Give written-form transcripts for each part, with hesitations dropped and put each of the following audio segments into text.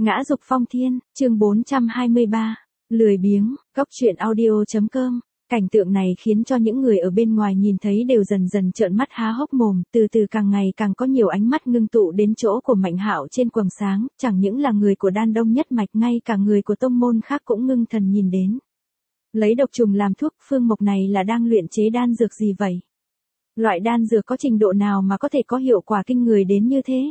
Ngã dục phong thiên, chương 423, lười biếng, góc truyện audio.com. Cảnh tượng này khiến cho những người ở bên ngoài nhìn thấy đều dần dần trợn mắt há hốc mồm, từ từ càng ngày càng có nhiều ánh mắt ngưng tụ đến chỗ của Mạnh Hạo trên quầng sáng, chẳng những là người của Đan Đông nhất mạch, ngay cả người của tông môn khác cũng ngưng thần nhìn đến. Lấy độc trùng làm thuốc, Phương Mộc này là đang luyện chế đan dược gì vậy? Loại đan dược có trình độ nào mà có thể có hiệu quả kinh người đến như thế?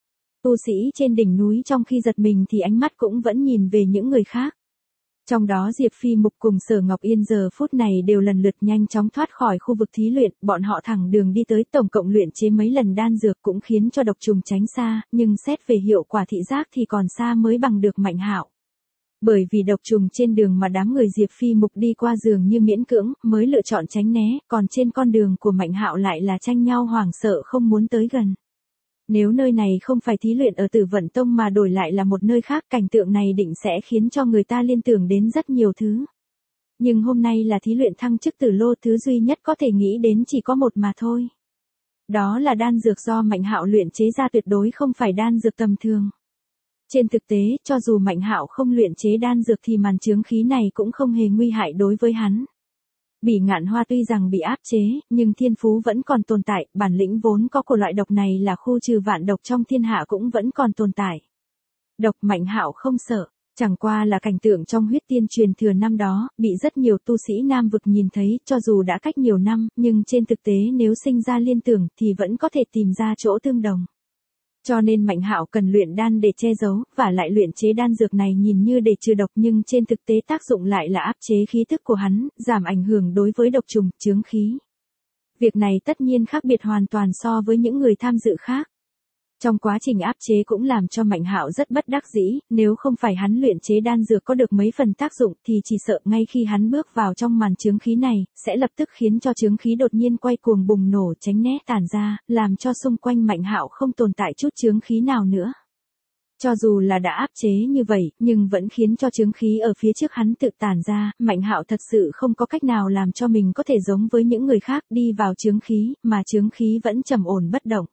Tu sĩ trên đỉnh núi trong khi giật mình thì ánh mắt cũng vẫn nhìn về những người khác. Trong đó Diệp Phi Mục cùng Sở Ngọc Yên giờ phút này đều lần lượt nhanh chóng thoát khỏi khu vực thí luyện, bọn họ thẳng đường đi tới, tổng cộng luyện chế mấy lần đan dược cũng khiến cho độc trùng tránh xa, nhưng xét về hiệu quả thị giác thì còn xa mới bằng được Mạnh Hạo. Bởi vì độc trùng trên đường mà đám người Diệp Phi Mục đi qua dường như miễn cưỡng mới lựa chọn tránh né, còn trên con đường của Mạnh Hạo lại là tranh nhau hoảng sợ không muốn tới gần. Nếu nơi này không phải thí luyện ở Tử Vận Tông mà đổi lại là một nơi khác, cảnh tượng này định sẽ khiến cho người ta liên tưởng đến rất nhiều thứ. Nhưng hôm nay là thí luyện thăng chức Tử Lô, thứ duy nhất có thể nghĩ đến chỉ có một mà thôi. Đó là đan dược do Mạnh Hạo luyện chế ra, tuyệt đối không phải đan dược tầm thường. Trên thực tế, cho dù Mạnh Hạo không luyện chế đan dược thì màn chướng khí này cũng không hề nguy hại đối với hắn. Bỉ Ngạn Hoa tuy rằng bị áp chế, nhưng thiên phú vẫn còn tồn tại, bản lĩnh vốn có của loại độc này là khu trừ vạn độc trong thiên hạ cũng vẫn còn tồn tại. Độc Mạnh Hạo không sợ, chẳng qua là cảnh tượng trong huyết tiên truyền thừa năm đó, bị rất nhiều tu sĩ Nam vực nhìn thấy, cho dù đã cách nhiều năm, nhưng trên thực tế nếu sinh ra liên tưởng thì vẫn có thể tìm ra chỗ tương đồng. Cho nên Mạnh Hạo cần luyện đan để che giấu, và lại luyện chế đan dược này nhìn như để trừ độc nhưng trên thực tế tác dụng lại là áp chế khí thức của hắn, giảm ảnh hưởng đối với độc trùng, chướng khí. Việc này tất nhiên khác biệt hoàn toàn so với những người tham dự khác. Trong quá trình áp chế cũng làm cho Mạnh Hạo rất bất đắc dĩ, nếu không phải hắn luyện chế đan dược có được mấy phần tác dụng thì chỉ sợ ngay khi hắn bước vào trong màn chướng khí này, sẽ lập tức khiến cho chướng khí đột nhiên quay cuồng bùng nổ, tránh né tản ra, làm cho xung quanh Mạnh Hạo không tồn tại chút chướng khí nào nữa. Cho dù là đã áp chế như vậy, nhưng vẫn khiến cho chướng khí ở phía trước hắn tự tản ra, Mạnh Hạo thật sự không có cách nào làm cho mình có thể giống với những người khác đi vào chướng khí, mà chướng khí vẫn trầm ổn bất động.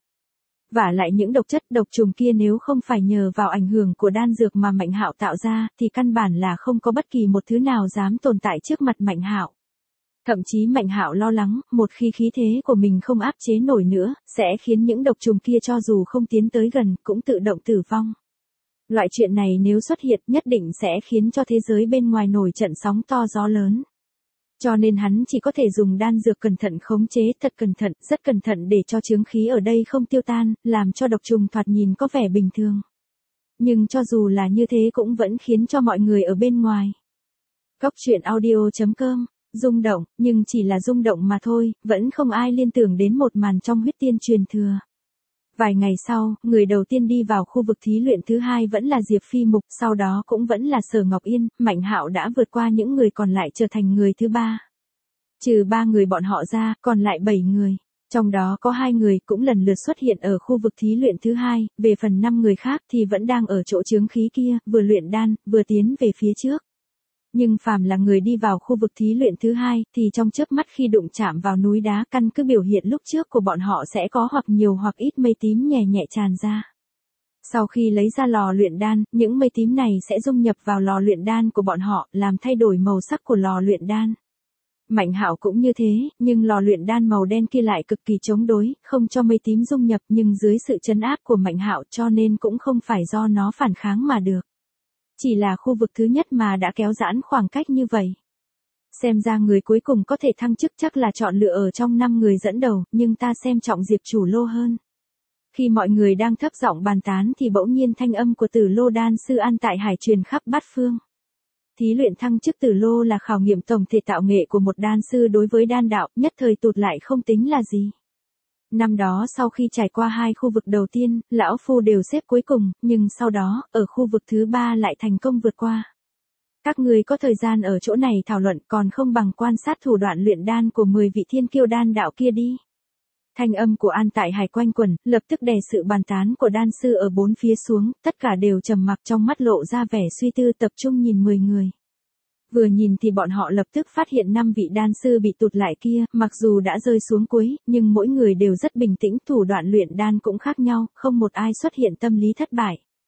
Vả lại những độc chất, độc trùng kia nếu không phải nhờ vào ảnh hưởng của đan dược mà Mạnh Hạo tạo ra, thì căn bản là không có bất kỳ một thứ nào dám tồn tại trước mặt Mạnh Hạo. Thậm chí Mạnh Hạo lo lắng, một khi khí thế của mình không áp chế nổi nữa, sẽ khiến những độc trùng kia cho dù không tiến tới gần, cũng tự động tử vong. Loại chuyện này nếu xuất hiện, nhất định sẽ khiến cho thế giới bên ngoài nổi trận sóng to gió lớn. Cho nên hắn chỉ có thể dùng đan dược cẩn thận khống chế, thật cẩn thận, rất cẩn thận để cho chướng khí ở đây không tiêu tan, làm cho độc trùng thoạt nhìn có vẻ bình thường. Nhưng cho dù là như thế cũng vẫn khiến cho mọi người ở bên ngoài. Góc truyện audio.com, rung động, nhưng chỉ là rung động mà thôi, vẫn không ai liên tưởng đến một màn trong huyết tiên truyền thừa. Vài ngày sau, người đầu tiên đi vào khu vực thí luyện thứ hai vẫn là Diệp Phi Mục, sau đó cũng vẫn là Sở Ngọc Yên, Mạnh Hạo đã vượt qua những người còn lại trở thành người thứ ba. Trừ 3 người bọn họ ra, còn lại 7 người. Trong đó có 2 người cũng lần lượt xuất hiện ở khu vực thí luyện thứ hai, về phần 5 người khác thì vẫn đang ở chỗ chướng khí kia, vừa luyện đan, vừa tiến về phía trước. Nhưng phàm là người đi vào khu vực thí luyện thứ hai, thì trong chớp mắt khi đụng chạm vào núi đá, căn cứ biểu hiện lúc trước của bọn họ sẽ có hoặc nhiều hoặc ít mây tím nhẹ nhẹ tràn ra. Sau khi lấy ra lò luyện đan, những mây tím này sẽ dung nhập vào lò luyện đan của bọn họ, làm thay đổi màu sắc của lò luyện đan. Mạnh Hạo cũng như thế, nhưng lò luyện đan màu đen kia lại cực kỳ chống đối, không cho mây tím dung nhập, nhưng dưới sự trấn áp của Mạnh Hạo cho nên cũng không phải do nó phản kháng mà được. Chỉ là khu vực thứ nhất mà đã kéo giãn khoảng cách như vậy. Xem ra người cuối cùng có thể thăng chức chắc là chọn lựa ở trong 5 người dẫn đầu, nhưng ta xem trọng Diệp Chủ Lô hơn. Khi mọi người đang thấp giọng bàn tán thì bỗng nhiên thanh âm của Tử Lô đan sư An Tại Hải truyền khắp bát phương. Thí luyện thăng chức Tử Lô là khảo nghiệm tổng thể tạo nghệ của một đan sư đối với đan đạo, nhất thời tụt lại không tính là gì. Năm đó sau khi trải qua 2 khu vực đầu tiên, lão phu đều xếp cuối cùng, nhưng sau đó, ở khu vực thứ 3 lại thành công vượt qua. Các người có thời gian ở chỗ này thảo luận còn không bằng quan sát thủ đoạn luyện đan của 10 vị thiên kiêu đan đạo kia đi. Thanh âm của An Tại Hải quanh quẩn, lập tức đè sự bàn tán của đan sư ở bốn phía xuống, tất cả đều trầm mặc, trong mắt lộ ra vẻ suy tư, tập trung nhìn 10 người. Vừa nhìn thì bọn họ lập tức phát hiện 5 vị đan sư bị tụt lại kia, mặc dù đã rơi xuống cuối, nhưng mỗi người đều rất bình tĩnh, thủ đoạn luyện đan cũng khác nhau, không một ai xuất hiện tâm lý thất bại.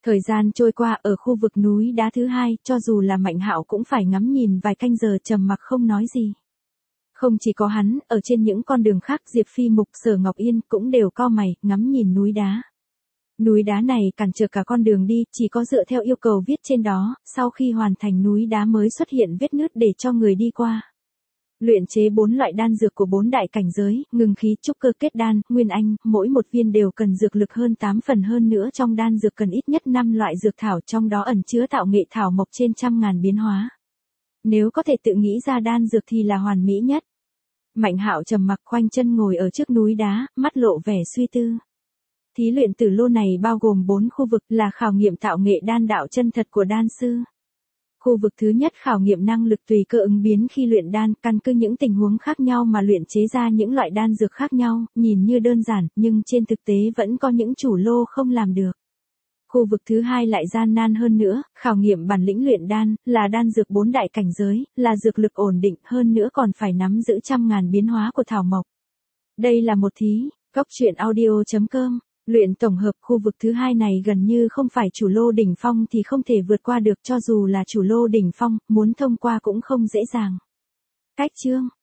Thời gian trôi qua ở khu vực núi đá thứ hai, cho dù là Mạnh Hạo cũng phải ngắm nhìn vài canh giờ trầm mặc không nói gì. Không chỉ có hắn, ở trên những con đường khác Diệp Phi Mục, Sở Ngọc Yên cũng đều cau mày, ngắm nhìn núi đá. Núi đá này cản trở cả con đường đi, chỉ có dựa theo yêu cầu viết trên đó, sau khi hoàn thành núi đá mới xuất hiện vết nứt để cho người đi qua. Luyện chế 4 loại đan dược của 4 đại cảnh giới, ngưng khí, trúc cơ, kết đan, nguyên anh, mỗi một viên đều cần dược lực hơn 8 phần, hơn nữa trong đan dược cần ít nhất 5 loại dược thảo, trong đó ẩn chứa tạo nghệ thảo mộc trên trăm ngàn biến hóa. Nếu có thể tự nghĩ ra đan dược thì là hoàn mỹ nhất. Mạnh Hạo trầm mặc khoanh chân ngồi ở trước núi đá, mắt lộ vẻ suy tư. Thí luyện tử lô này bao gồm 4 khu vực, là khảo nghiệm tạo nghệ đan đạo chân thật của đan sư. Khu vực thứ nhất khảo nghiệm năng lực tùy cơ ứng biến khi luyện đan, căn cứ những tình huống khác nhau mà luyện chế ra những loại đan dược khác nhau, nhìn như đơn giản, nhưng trên thực tế vẫn có những chủ lô không làm được. Khu vực thứ hai lại gian nan hơn nữa, khảo nghiệm bản lĩnh luyện đan, là đan dược 4 đại cảnh giới, là dược lực ổn định, hơn nữa còn phải nắm giữ trăm ngàn biến hóa của thảo mộc. Đây là một thí, goctruyện.audio.com. Luyện tổng hợp khu vực thứ hai này gần như không phải chủ lô đỉnh phong thì không thể vượt qua được, cho dù là chủ lô đỉnh phong, muốn thông qua cũng không dễ dàng. Cách chương